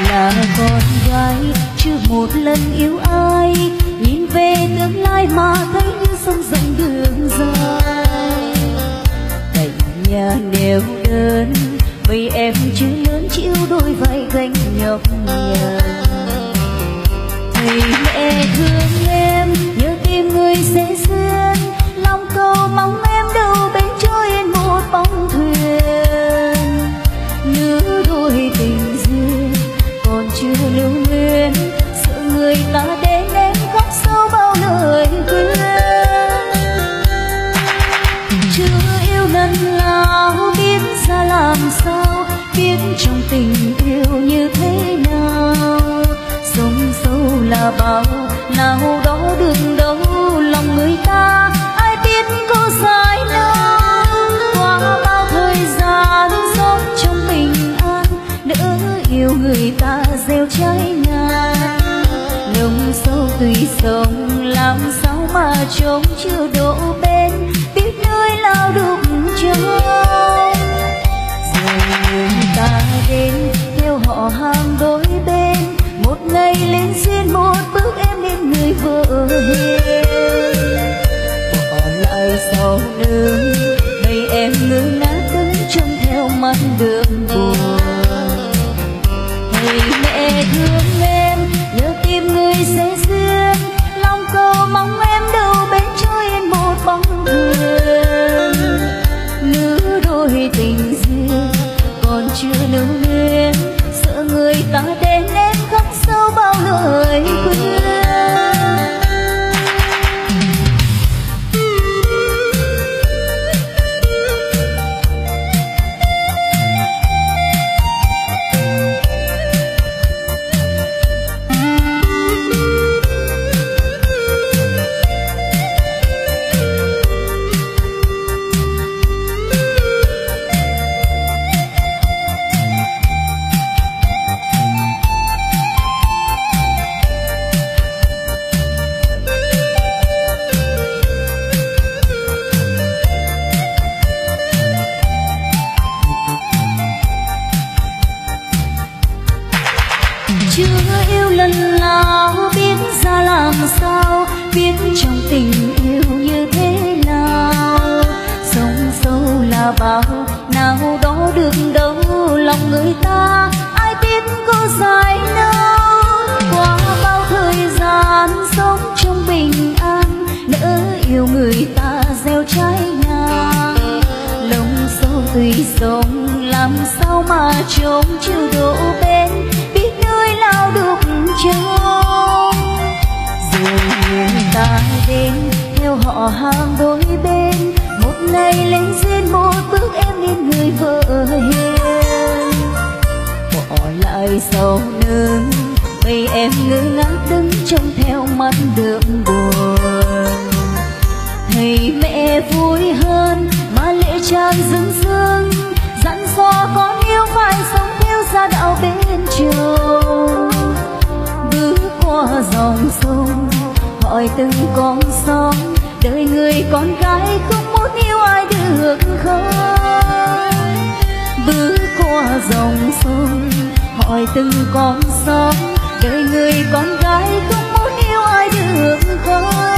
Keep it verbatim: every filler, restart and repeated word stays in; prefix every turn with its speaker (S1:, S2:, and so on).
S1: là con gái chưa một lần yêu ai, nhìn về tương lai mà thấy như sông rộng đường dài. Cạnh nhà neo đơn vì em chưa lớn chịu đôi vai gánh nhọc nhằn. Thầy mẹ thương em nhớ tim người sẽ duyên, lòng cầu mong em đâu bên trôi yên một bóng thuyền. Nữ đôi tình duyên còn chưa lưu luyến, sợ người ta đến em khóc sâu bao lời khuyên. Chưa yêu lần nào biết ra làm sao, biết trong tình yêu như thế nào. Sống sâu là bao nào đó đường đâu lòng người ta, ai biết có dài lâu. Qua bao thời gian sống trong bình an, nỡ yêu người ta gieo trái ngang. Nồng sâu tùy sông làm sao mà trông chưa đổ bên, biết nơi lao đục trôi. Rồi người ta đến theo họ hàng đôi bên, một ngày lên duyên một bước em nên người vợ hiền. Bỏ lại sau lưng bây em ngơ ngác đứng trông theo mắt đường buồn. Thầy mẹ thương em nhớ tim người sẽ duyên, lòng cầu mong em đâu bên trôi yên một bóng thuyền. Nữ đôi tình duyên còn chưa lưu luyến, sợ người ta đến em khóc sâu bao lời khuyên. Chưa yêu lần nào biết ra làm sao, biết trong tình yêu như thế nào. Sông sâu là bao nào đó đường đâu lòng người ta, ai biết có dài lâu. Qua bao thời gian sống trong bình an, nỡ yêu người ta gieo trái ngang. Lòng sâu tùy sông làm sao mà trông chưa đổ bên, biết nơi lao đục trôi. Rồi người ta đến theo họ hàng đôi bên, một ngày lên duyên một bước em nên người vợ hiền. Bỏ lại sau lưng bây em ngơ ngác đứng trông theo mắt đường buồn. Thầy mẹ vui hơn mà lệ tràn rưng rưng, dặn dò con yêu phải sống theo gia đạo bên trường. Bước qua dòng sông hỏi từng con sóng, đời người con gái không muốn yêu ai được không. Bước qua dòng sông hỏi từng con sóng, đời người con gái không muốn yêu ai được không.